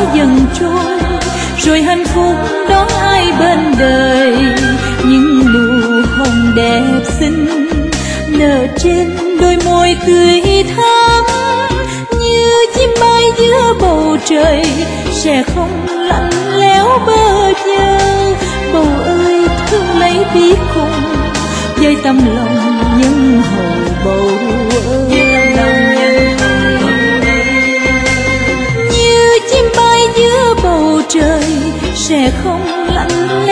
dần trôi, rồi hạnh phúc đón ai bên đời. Những nụ hồng đẹp xinh nở trên đôi môi tươi thắm, như chim bay giữa bầu trời sẽ không lạnh lẽo bơ vơ. Bầu ơi thương lấy biết cùng, với tâm lòng nhân hậu bầu ơi. Như chim bay giữa bầu trời sẽ không lạnh